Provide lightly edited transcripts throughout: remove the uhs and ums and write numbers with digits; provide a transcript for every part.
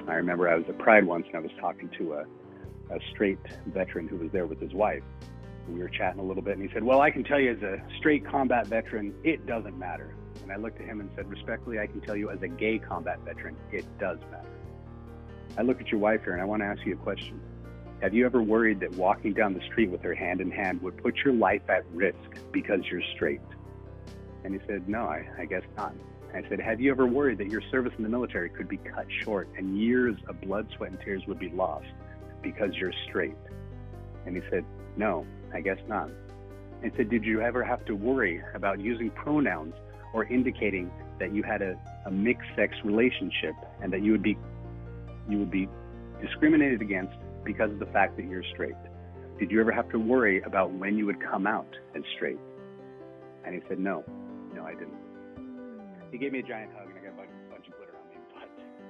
I remember I was at Pride once and I was talking to a straight veteran who was there with his wife. We were chatting a little bit and he said, well, I can tell you as a straight combat veteran, it doesn't matter. And I looked at him and said, respectfully, I can tell you as a gay combat veteran, it does matter. I look at your wife here and I want to ask you a question. Have you ever worried that walking down the street with her hand in hand would put your life at risk because you're straight? And he said, no, I guess not. I said, have you ever worried that your service in the military could be cut short and years of blood, sweat, and tears would be lost because you're straight? And he said, no, I guess not. And said, did you ever have to worry about using pronouns or indicating that you had a mixed-sex relationship and that you would be discriminated against because of the fact that you're straight? Did you ever have to worry about when you would come out as straight? And he said, no, I didn't. He gave me a giant hug and I got a bunch of glitter on me. But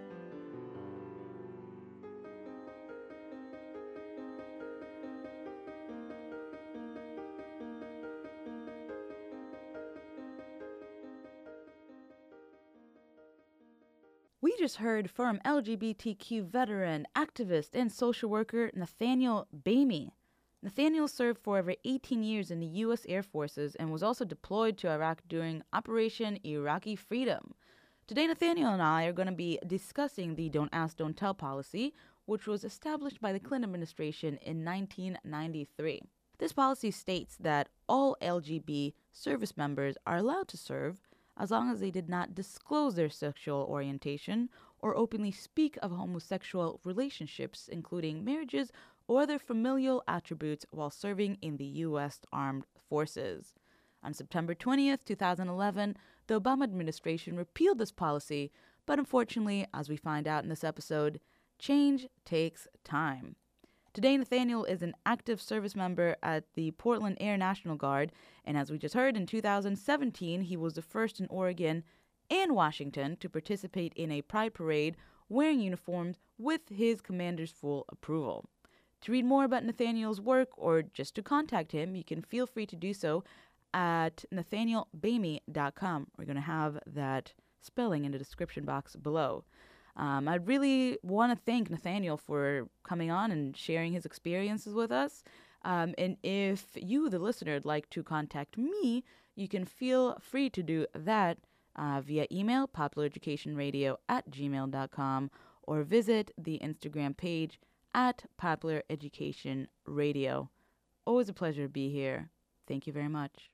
we just heard from LGBTQ veteran, activist, and social worker Nathaniel Bamey. Nathaniel served for over 18 years in the U.S. Air Forces and was also deployed to Iraq during Operation Iraqi Freedom. Today, Nathaniel and I are going to be discussing the Don't Ask, Don't Tell policy, which was established by the Clinton administration in 1993. This policy states that all LGB service members are allowed to serve as long as they did not disclose their sexual orientation or openly speak of homosexual relationships, including marriages or other familial attributes while serving in the U.S. Armed Forces. On September 20th, 2011, the Obama administration repealed this policy, but unfortunately, as we find out in this episode, change takes time. Today, Nathaniel is an active service member at the Portland Air National Guard, and as we just heard, in 2017, he was the first in Oregon and Washington to participate in a pride parade wearing uniforms with his commander's full approval. To read more about Nathaniel's work or just to contact him, you can feel free to do so at nathanielbamey.com. We're going to have that spelling in the description box below. I really want to thank Nathaniel for coming on and sharing his experiences with us. And if you, the listener, would like to contact me, you can feel free to do that via email, populareducationradio@gmail.com, or visit the Instagram page at Popular Education Radio. Always a pleasure to be here. Thank you very much.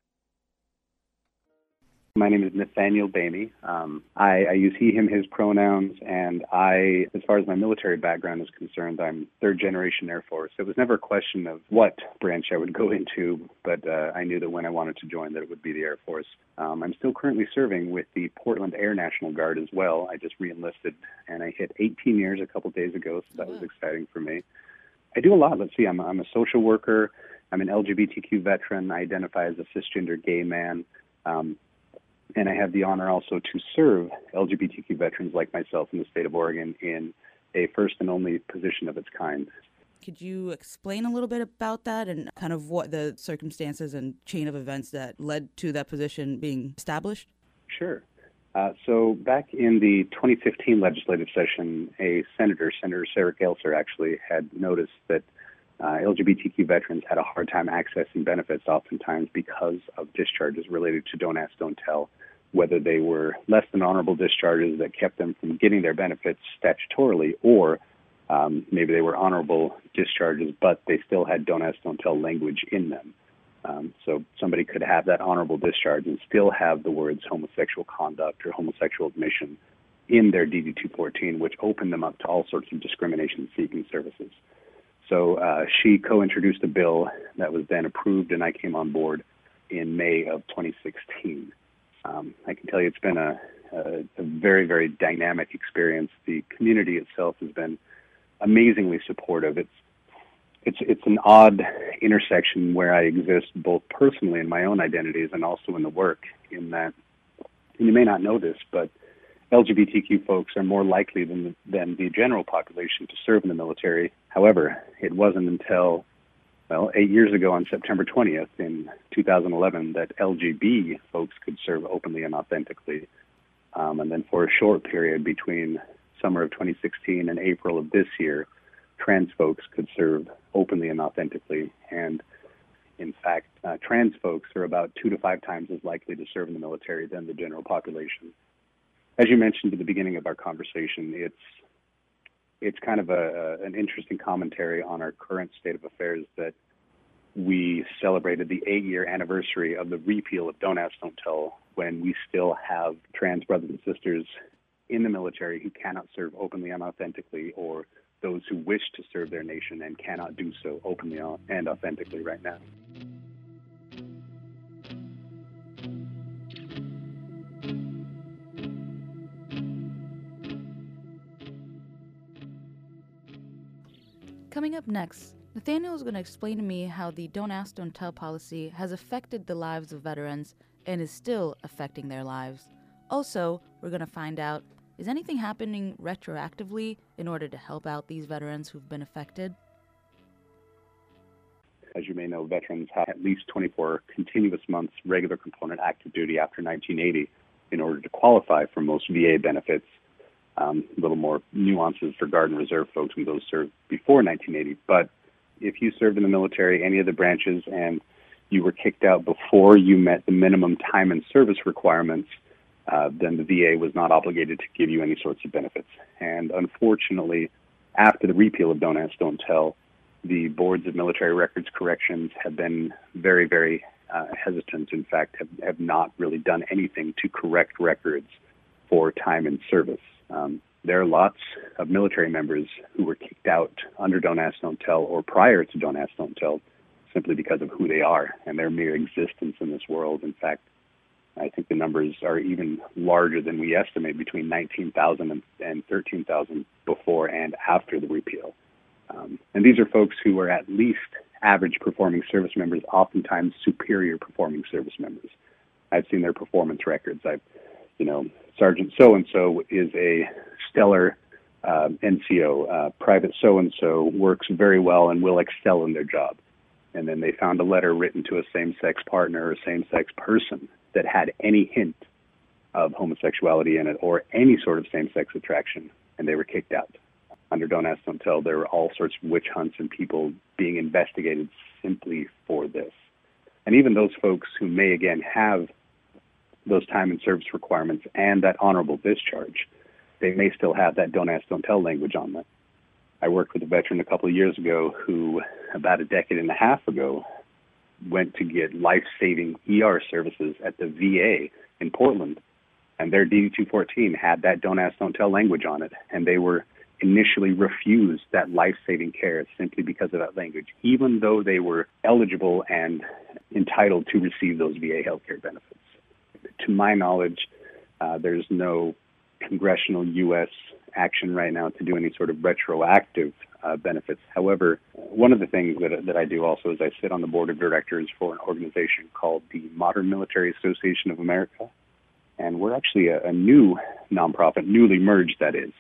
my name is Nathaniel Bamey. I use he, him, his pronouns, and as far as my military background is concerned, I'm third-generation Air Force. It was never a question of what branch I would go into, but I knew that when I wanted to join that it would be the Air Force. I'm still currently serving with the Portland Air National Guard as well. I just re-enlisted, and I hit 18 years a couple days ago, so that was exciting for me. I do a lot. Let's see, I'm a social worker. I'm an LGBTQ veteran. I identify as a cisgender gay man. And I have the honor also to serve LGBTQ veterans like myself in the state of Oregon in a first and only position of its kind. Could you explain a little bit about that and kind of what the circumstances and chain of events that led to that position being established? Sure. So back in the 2015 legislative session, Senator Sarah Gelser, actually had noticed that LGBTQ veterans had a hard time accessing benefits oftentimes because of discharges related to Don't Ask, Don't Tell, whether they were less than honorable discharges that kept them from getting their benefits statutorily, or maybe they were honorable discharges, but they still had Don't Ask, Don't Tell language in them. So somebody could have that honorable discharge and still have the words homosexual conduct or homosexual admission in their DD-214, which opened them up to all sorts of discrimination-seeking services. So she co-introduced a bill that was then approved, and I came on board in May of 2016. I can tell you it's been a very, very dynamic experience. The community itself has been amazingly supportive. It's an odd intersection where I exist both personally in my own identities and also in the work, in that, and you may not know this, but LGBTQ folks are more likely than the general population to serve in the military. However, it wasn't until, 8 years ago on September 20th in 2011 that LGB folks could serve openly and authentically. And then for a short period between summer of 2016 and April of this year, trans folks could serve openly and authentically. And in fact, trans folks are about 2 to 5 times as likely to serve in the military than the general population. As you mentioned at the beginning of our conversation, it's kind of an interesting commentary on our current state of affairs that we celebrated the 8-year anniversary of the repeal of Don't Ask, Don't Tell, when we still have trans brothers and sisters in the military who cannot serve openly and authentically, or those who wish to serve their nation and cannot do so openly and authentically right now. Coming up next, Nathaniel is going to explain to me how the Don't Ask, Don't Tell policy has affected the lives of veterans and is still affecting their lives. Also, we're going to find out, is anything happening retroactively in order to help out these veterans who've been affected? As you may know, veterans have at least 24 continuous months regular component active duty after 1980 in order to qualify for most VA benefits. A little more nuances for Guard and Reserve folks and those served before 1980. But if you served in the military, any of the branches, and you were kicked out before you met the minimum time and service requirements, then the VA was not obligated to give you any sorts of benefits. And unfortunately, after the repeal of Don't Ask, Don't Tell, the boards of military records corrections have been very, very hesitant. In fact, have not really done anything to correct records for time and service. There are lots of military members who were kicked out under Don't Ask, Don't Tell or prior to Don't Ask, Don't Tell simply because of who they are and their mere existence in this world. In fact, I think the numbers are even larger than we estimate, between 19,000 and 13,000 before and after the repeal. And these are folks who are at least average performing service members, oftentimes superior performing service members. I've seen their performance records. Sergeant so-and-so is a stellar NCO. Private so-and-so works very well and will excel in their job. And then they found a letter written to a same-sex partner or same-sex person that had any hint of homosexuality in it or any sort of same-sex attraction, and they were kicked out. Under Don't Ask, Don't Tell, there were all sorts of witch hunts and people being investigated simply for this. And even those folks who may, again, have those time and service requirements and that honorable discharge, they may still have that Don't Ask, Don't Tell language on them. I worked with a veteran a couple of years ago who, about a decade and a half ago, went to get life-saving ER services at the VA in Portland, and their DD-214 had that Don't Ask, Don't Tell language on it, and they were initially refused that life-saving care simply because of that language, even though they were eligible and entitled to receive those VA healthcare benefits. To my knowledge, there's no congressional U.S. action right now to do any sort of retroactive benefits. However, one of the things that I do also is I sit on the board of directors for an organization called the Modern Military Association of America, and we're actually a new nonprofit, newly merged that is,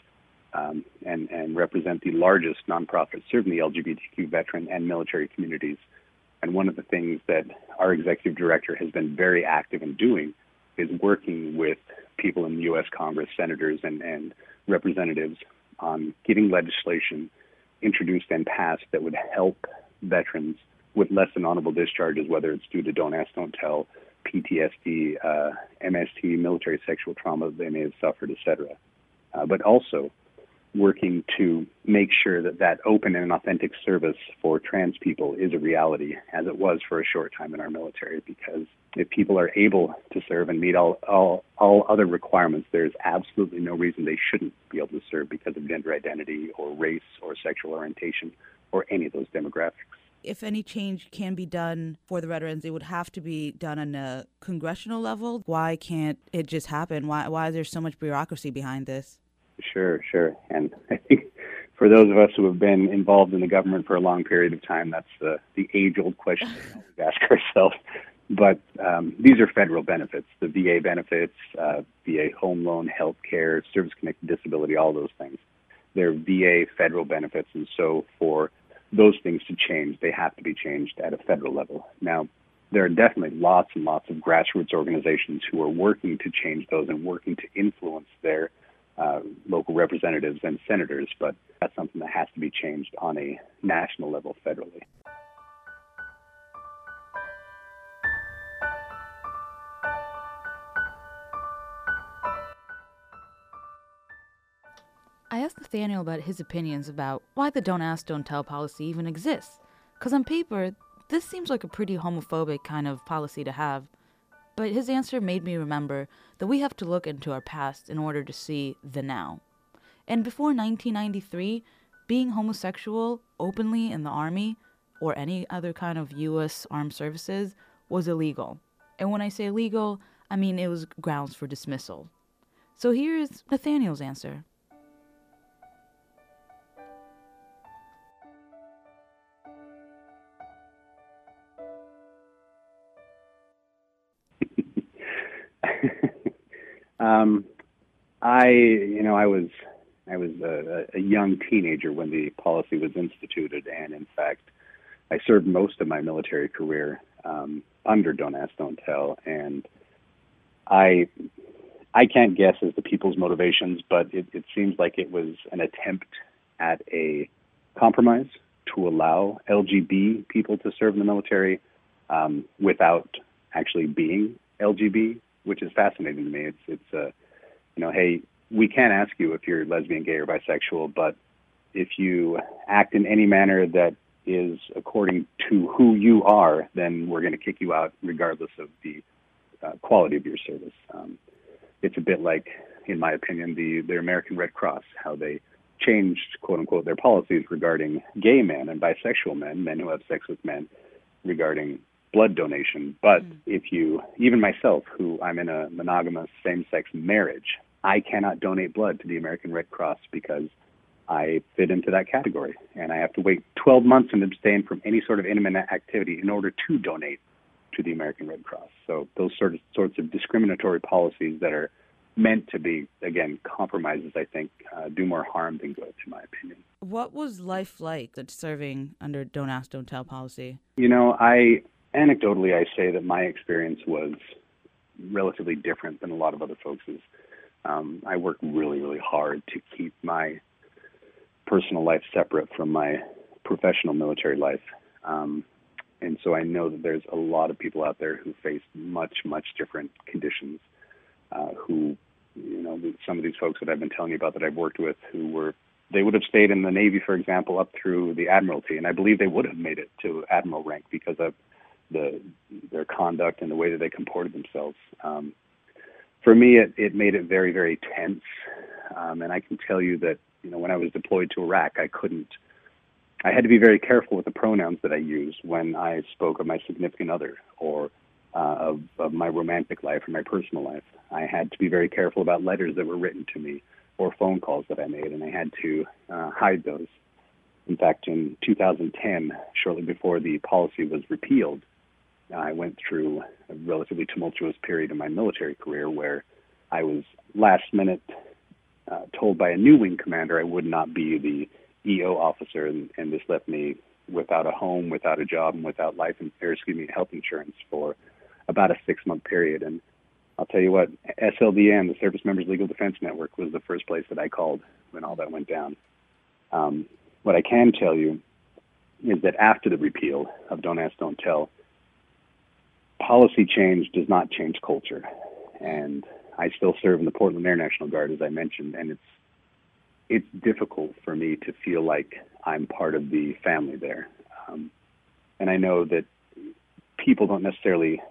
and represent the largest nonprofit serving the LGBTQ veteran and military communities. And one of the things that our executive director has been very active in doing is working with people in the U.S. Congress, senators and representatives on getting legislation introduced and passed that would help veterans with less than honorable discharges, whether it's due to Don't Ask, Don't Tell, PTSD, MST, military sexual trauma they may have suffered, etc. But also working to make sure that open and authentic service for trans people is a reality, as it was for a short time in our military, because if people are able to serve and meet all other requirements, there's absolutely no reason they shouldn't be able to serve because of gender identity or race or sexual orientation or any of those demographics. If any change can be done for the veterans, it would have to be done on a congressional level. Why can't it just happen? Why is there so much bureaucracy behind this? Sure. And I think for those of us who have been involved in the government for a long period of time, that's the age-old question we always ask ourselves. But these are federal benefits, the VA benefits, VA home loan, health care, service-connected disability, all those things. They're VA federal benefits, and so for those things to change, they have to be changed at a federal level. Now, there are definitely lots and lots of grassroots organizations who are working to change those and working to influence their local representatives and senators, but that's something that has to be changed on a national level federally. I asked Nathaniel about his opinions about why the Don't Ask, Don't Tell policy even exists. Because on paper, this seems like a pretty homophobic kind of policy to have. But his answer made me remember that we have to look into our past in order to see the now. And before 1993, being homosexual openly in the Army or any other kind of U.S. armed services was illegal. And when I say illegal, I mean it was grounds for dismissal. So here is Nathaniel's answer. I was a young teenager when the policy was instituted, and in fact, I served most of my military career under Don't Ask, Don't Tell, and I can't guess as the people's motivations, but it seems like it was an attempt at a compromise to allow LGB people to serve in the military without actually being LGB, which is fascinating to me. It's hey, we can't ask you if you're lesbian, gay, or bisexual, but if you act in any manner that is according to who you are, then we're going to kick you out regardless of the quality of your service. It's a bit like, in my opinion, the American Red Cross, how they changed, quote unquote, their policies regarding gay men and bisexual men who have sex with men, regarding blood donation. But if you, even myself, who I'm in a monogamous same-sex marriage, I cannot donate blood to the American Red Cross because I fit into that category, and I have to wait 12 months and abstain from any sort of intimate activity in order to donate to the American Red Cross. So those sorts of discriminatory policies that are meant to be, again, compromises, I think, do more harm than good, in my opinion. What was life like serving under Don't Ask, Don't Tell policy? Anecdotally, I say that my experience was relatively different than a lot of other folks'. I worked really, really hard to keep my personal life separate from my professional military life. And so I know that there's a lot of people out there who face much, much different conditions, who, some of these folks that I've been telling you about that I've worked with they would have stayed in the Navy, for example, up through the Admiralty, and I believe they would have made it to Admiral rank because of their conduct and the way that they comported themselves. For me, it made it very, very tense. And I can tell you that, when I was deployed to Iraq, I had to be very careful with the pronouns that I used when I spoke of my significant other or of my romantic life or my personal life. I had to be very careful about letters that were written to me or phone calls that I made, and I had to hide those. In fact, in 2010, shortly before the policy was repealed, I went through a relatively tumultuous period in my military career where I was last minute told by a new wing commander I would not be the EO officer, and this left me without a home, without a job, and without health insurance for about a 6-month period. And I'll tell you what, SLDN, the Service Members Legal Defense Network, was the first place that I called when all that went down. What I can tell you is that after the repeal of Don't Ask, Don't Tell, policy change does not change culture. And I still serve in the Portland Air National Guard, as I mentioned, and it's difficult for me to feel like I'm part of the family there. And I know that people don't necessarily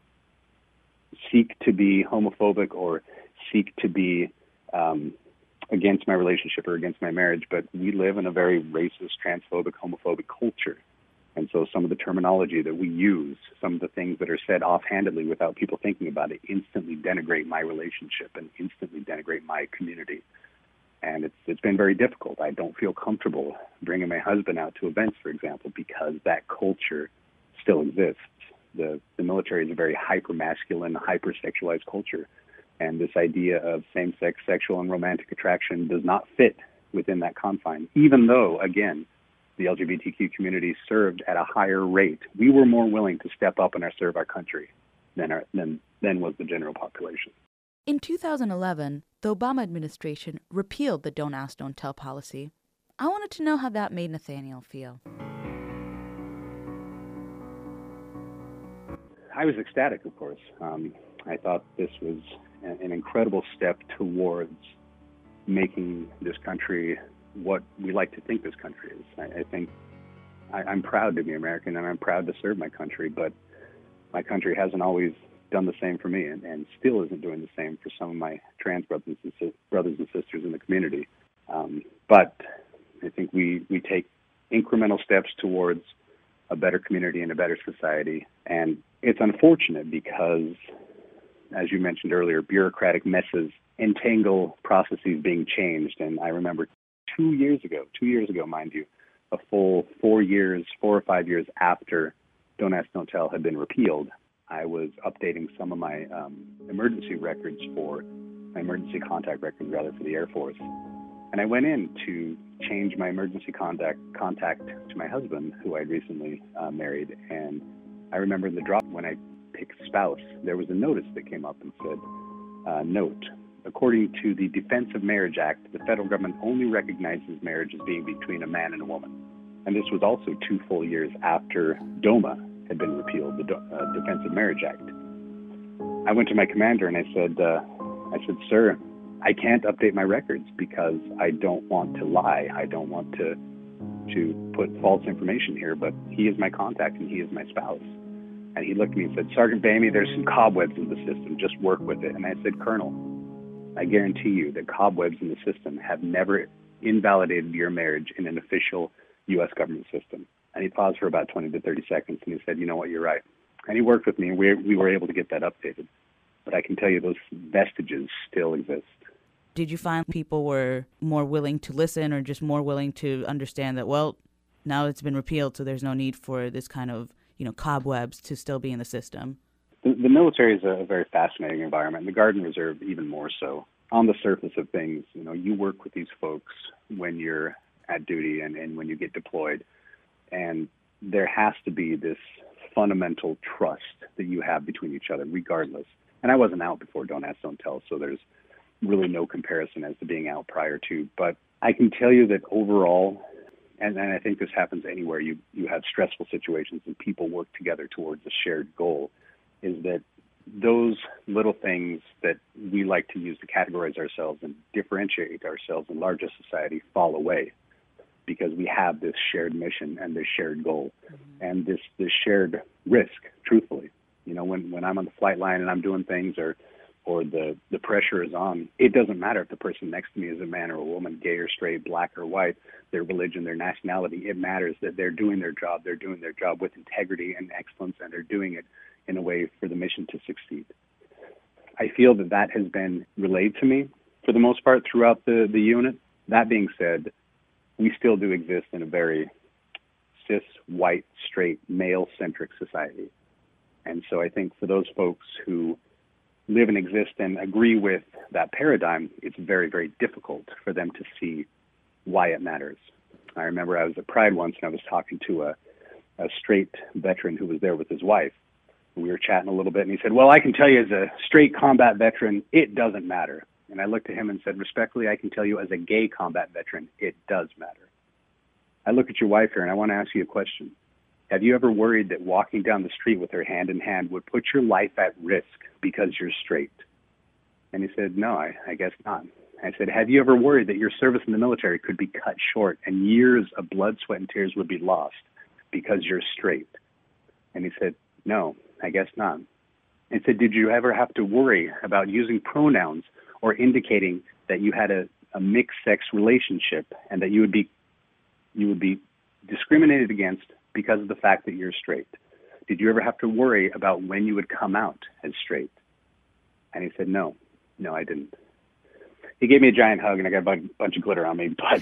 seek to be homophobic or seek to be against my relationship or against my marriage, but we live in a very racist, transphobic, homophobic culture. And so some of the terminology that we use, some of the things that are said offhandedly without people thinking about it, instantly denigrate my relationship and instantly denigrate my community. And it's been very difficult. I don't feel comfortable bringing my husband out to events, for example, because that culture still exists. The military is a very hyper-masculine, hyper-sexualized culture. And this idea of same-sex sexual and romantic attraction does not fit within that confine, even though, again, the LGBTQ community served at a higher rate. We were more willing to step up and serve our country than was the general population. In 2011, The Obama administration repealed the Don't Ask, Don't Tell policy. I wanted to know how that made Nathaniel feel. I was ecstatic, of course. I thought this was an incredible step towards making this country what we like to think this country is. I think I'm proud to be American, and I'm proud to serve my country, but my country hasn't always done the same for me, and still isn't doing the same for some of my trans brothers and sisters in the community. But I think we take incremental steps towards a better community and a better society. And it's unfortunate because, as you mentioned earlier, bureaucratic messes entangle processes being changed. And I remember 2 years ago, mind you, a full 4 or 5 years after Don't Ask, Don't Tell had been repealed, I was updating some of my emergency contact records for the Air Force. And I went in to change my emergency contact to my husband, who I'd recently married. And I remember in the drop, when I picked spouse, there was a notice that came up and said, note, according to the Defense of Marriage Act, the federal government only recognizes marriage as being between a man and a woman. And this was also 2 full years after DOMA had been repealed, the Defense of Marriage Act. I went to my commander and I said, sir, I can't update my records because I don't want to lie. I don't want to put false information here, but he is my contact and he is my spouse. And he looked at me and said, Sergeant Bamey, there's some cobwebs in the system. Just work with it. And I said, Colonel, I guarantee you that cobwebs in the system have never invalidated your marriage in an official U.S. government system. And he paused for about 20 to 30 seconds and he said, you know what, you're right. And he worked with me and we were able to get that updated. But I can tell you those vestiges still exist. Did you find people were more willing to listen or just more willing to understand that, well, now it's been repealed, so there's no need for this kind of, cobwebs to still be in the system? The military is a very fascinating environment. The Guard and Reserve even more so. On the surface of things, you work with these folks when you're at duty and when you get deployed. And there has to be this fundamental trust that you have between each other, regardless. And I wasn't out before Don't Ask, Don't Tell, so there's really no comparison as to being out prior to. But I can tell you that overall, and I think this happens anywhere you have stressful situations and people work together towards a shared goal, is that those little things that we like to use to categorize ourselves and differentiate ourselves in larger society fall away because we have this shared mission and this shared goal and this shared risk, truthfully. When I'm on the flight line and I'm doing things or the pressure is on, it doesn't matter if the person next to me is a man or a woman, gay or straight, black or white, their religion, their nationality. It matters that they're doing their job. They're doing their job with integrity and excellence, and they're doing it in a way for the mission to succeed. I feel that has been relayed to me for the most part throughout the unit. That being said, we still do exist in a very cis, white, straight, male-centric society. And so I think for those folks who live and exist and agree with that paradigm, it's very, very difficult for them to see why it matters. I remember I was at Pride once and I was talking to a straight veteran who was there with his wife. We were chatting a little bit and he said, well, I can tell you as a straight combat veteran, it doesn't matter. And I looked at him and said, respectfully, I can tell you as a gay combat veteran, it does matter. I look at your wife here and I want to ask you a question. Have you ever worried that walking down the street with her hand in hand would put your life at risk because you're straight? And he said, no, I guess not. I said, have you ever worried that your service in the military could be cut short and years of blood, sweat, and tears would be lost because you're straight? And he said, no, I guess not. And said, did you ever have to worry about using pronouns or indicating that you had a mixed-sex relationship and that you would be discriminated against because of the fact that you're straight? Did you ever have to worry about when you would come out as straight? And he said, no, I didn't. He gave me a giant hug and I got a bunch of glitter on me, but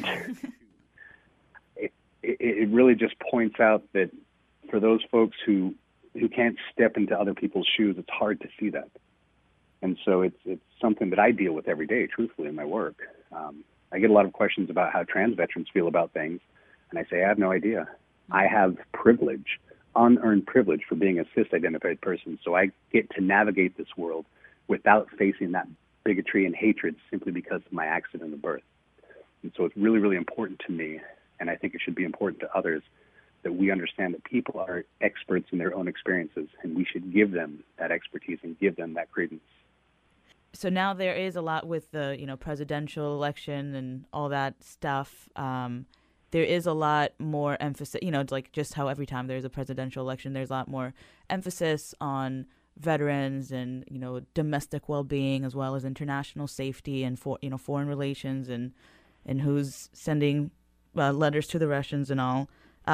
it really just points out that for those folks who can't step into other people's shoes, it's hard to see that. And so it's something that I deal with every day, truthfully, in my work. I get a lot of questions about how trans veterans feel about things, and I say, I have no idea. I have privilege, unearned privilege for being a cis-identified person, so I get to navigate this world without facing that bigotry and hatred simply because of my accident of birth. And so it's really, really important to me, and I think it should be important to others, that we understand that people are experts in their own experiences, and we should give them that expertise and give them that credence. So now there is a lot with the, presidential election and all that stuff. There is a lot more emphasis, it's like just how every time there's a presidential election, there's a lot more emphasis on veterans and, domestic well-being as well as international safety and, foreign relations and who's sending letters to the Russians and all.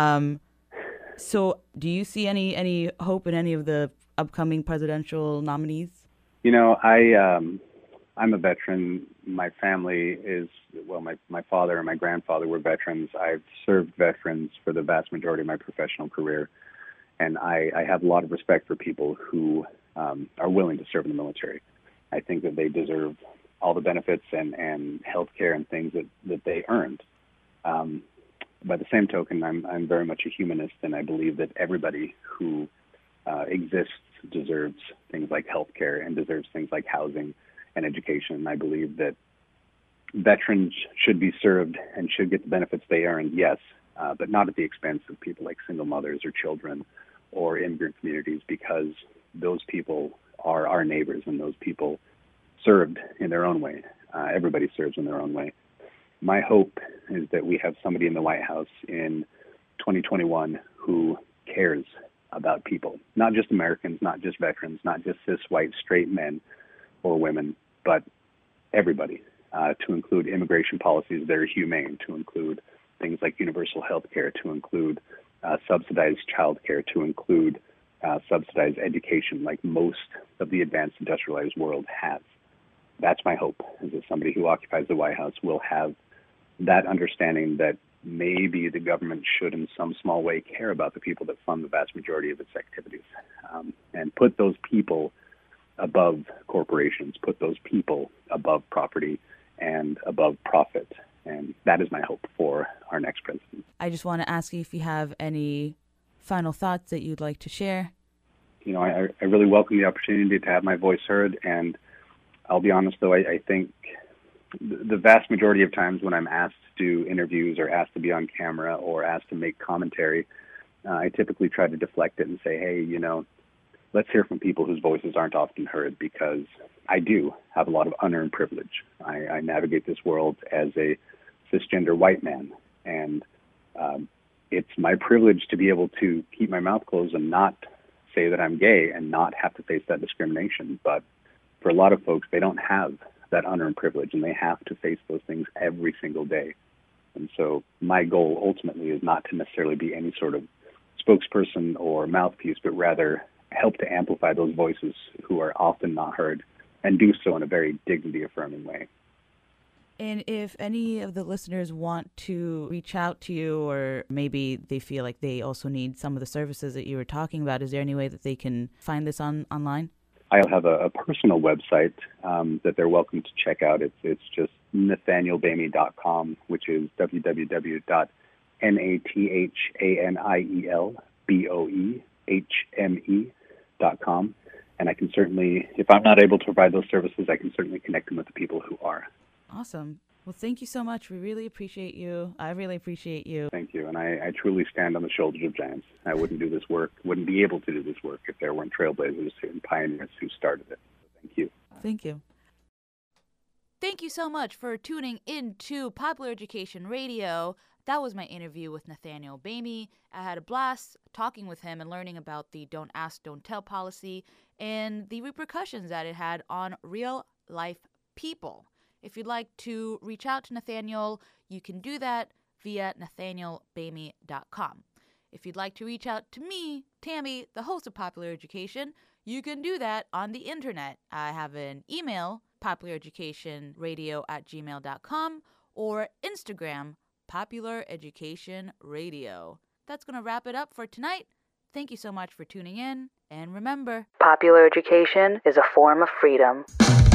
So do you see any hope in any of the upcoming presidential nominees? I'm a veteran. My family is, my father and my grandfather were veterans. I've served veterans for the vast majority of my professional career. And I have a lot of respect for people who are willing to serve in the military. I think that they deserve all the benefits and health care and things that they earned. By the same token, I'm very much a humanist, and I believe that everybody who exists deserves things like health care and deserves things like housing and education. I believe that veterans should be served and should get the benefits they earned, yes, but not at the expense of people like single mothers or children or immigrant communities, because those people are our neighbors and those people served in their own way. Everybody serves in their own way. My hope is that we have somebody in the White House in 2021 who cares about people, not just Americans, not just veterans, not just cis, white, straight men or women, but everybody, to include immigration policies that are humane, to include things like universal health care, to include subsidized child care, to include subsidized education like most of the advanced industrialized world has. That's my hope, is that somebody who occupies the White House will have that understanding that maybe the government should in some small way care about the people that fund the vast majority of its activities, and put those people above corporations, put those people above property and above profit. And that is my hope for our next president. I just want to ask you if you have any final thoughts that you'd like to share. I really welcome the opportunity to have my voice heard. And I'll be honest, though, I think the vast majority of times when I'm asked to do interviews or asked to be on camera or asked to make commentary, I typically try to deflect it and say, hey, let's hear from people whose voices aren't often heard, because I do have a lot of unearned privilege. I navigate this world as a cisgender white man, and it's my privilege to be able to keep my mouth closed and not say that I'm gay and not have to face that discrimination. But for a lot of folks, they don't have that unearned privilege, and they have to face those things every single day. And so my goal ultimately is not to necessarily be any sort of spokesperson or mouthpiece, but rather help to amplify those voices who are often not heard, and do so in a very dignity-affirming way. And if any of the listeners want to reach out to you, or maybe they feel like they also need some of the services that you were talking about, is there any way that they can find this online? I'll have a personal website that they're welcome to check out. It's just NathanielBamey.com, which is www.NathanielBoehme.com. And I can certainly, if I'm not able to provide those services, I can certainly connect them with the people who are. Awesome. Well, thank you so much. We really appreciate you. I really appreciate you. Thank you. And I truly stand on the shoulders of giants. I wouldn't do this work, wouldn't be able to do this work if there weren't trailblazers and pioneers who started it. Thank you. Thank you. Thank you so much for tuning into Popular Education Radio. That was my interview with Nathaniel Boehme. I had a blast talking with him and learning about the Don't Ask, Don't Tell policy and the repercussions that it had on real-life people. If you'd like to reach out to Nathaniel, you can do that via NathanielBoehme.com. If you'd like to reach out to me, Tammy, the host of Popular Education, you can do that on the internet. I have an email, populareducationradio@gmail.com, or Instagram, Popular Education Radio. That's going to wrap it up for tonight. Thank you so much for tuning in. And remember, popular education is a form of freedom.